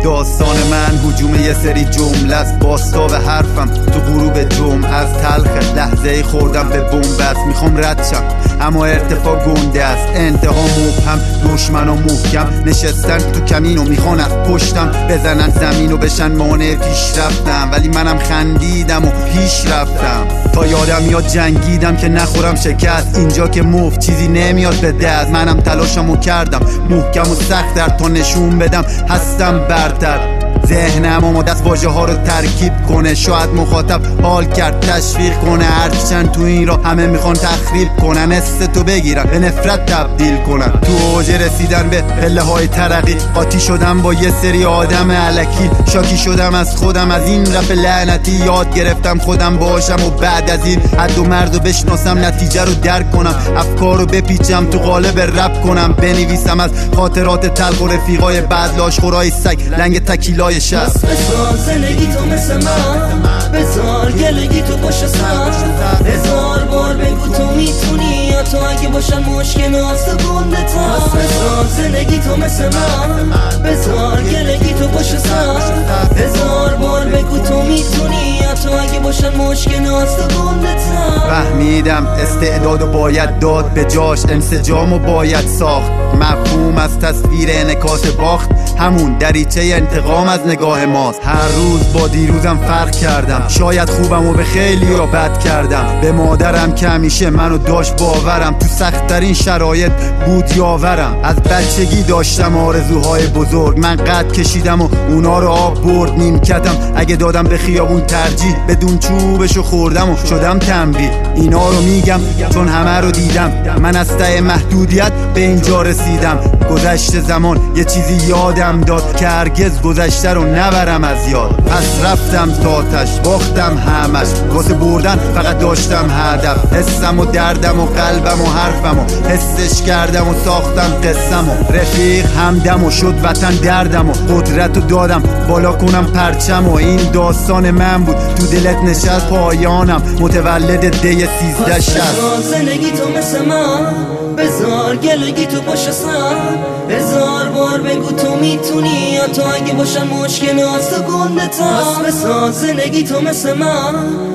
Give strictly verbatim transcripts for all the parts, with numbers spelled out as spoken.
داستان من هجوم یه سری جمله است، باستاب حرفم تو غروب جمعه از تلخ لحظه خوردم به بنبست. میخوام رد شم اما ارتفاع گنده است، انتها مبهم، دشمن و محکم نشستن تو کمین و میخوان از پشتم بزنن زمین و بشن مانع پیش رفتم، ولی منم خندیدم و پیش رفتم. تا یادم میاد جنگیدم که نخورم شکست، اینجا که مفت چیزی نمیاد به دست. منم تلاشمو کردم محکم و سخت‌تر تا نشون بدم هستم برتر. ذهنم اما دست واژه ها رو ترکیب کنه، شاید مخاطب حال کرد تشویق کنه. هرچند تو این را همه میخوان تخریب کنن، حس تو بگیرن به نفرت تبدیل کنن. تو اوج رسیدن به پله های ترقی قاطی شدم با یه سری آدم الکی، شاکی شدم از خودم، از این رپ لعنتی یاد گرفتم خودم باشم و بعد از این حد و مرد رو بشناسم، نتیجه رو درک کنم، افکار رو بپیچم تو قالب رپ کنم، بنویسم از خاطرات تلخ و رفیقای بد، لاشخورای سگ، لنگ تکیلای شست. بسار زندگی تو مثل من، بذار گلگی تو باشه سر، هزار بار بگو تو میتونی، یا تو اگه باشن مشکل آسته گنده تر. بسار زندگی تو مثل من، بذار گلگی تو باشه سر، هزار بار بگو تو میتونی، یا تو اگه باشن مشکل آسته گنده تر. فهمیدم استعدادو باید داد به جاش، انسجامو باید ساخت، مفهوم از تصویر انعکاس باخت، همون دریچه انتقام از نگاه ماست. هر روز با دیروزم فرق کردم، شاید خوبم و به خیلی را بد کردم. به مادرم که همیشه منو داشت باورم، تو سخت‌ترین شرایط بود یاورم. از بچگی داشتم آرزوهای بزرگ، من قد کشیدم و اونا رو آب برد نیمکتم. اگه دادم به خیابون ترجیح، بدون چوبشو خوردم و شدم تنبیه. اینا رو میگم چون همه رو دیدم، من از ته محدودیت به اینجا رسیدم. گذشت زمان یه چیزی یادم داد که هرگز گذشته رو نبرم از یاد. پس رفتم تاتش، باختم همش، واسه بردن فقط داشتم هدف. حسم و دردم و قلبم و حرفم و حسش کردم و ساختم قسم و رفیق همدم و شد وطن دردم و قدرت رو دادم بالا کنم پرچم و این داستان من بود تو دلت نشست پایانم متولد دی سیزده شست. زندگی تو مثل من، بذار گلگی تو باشه سر، هزار بار بگو تو میتونی، یا تو اگه باشن مشکل آسته گنده تر. بساز زندگی تو مثل من،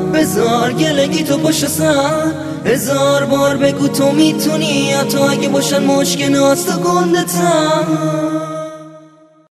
بذار گلگی تو باشه سر، هزار بار بگو تو میتونی، یا تو اگه باشن مشکل آسته گنده تر.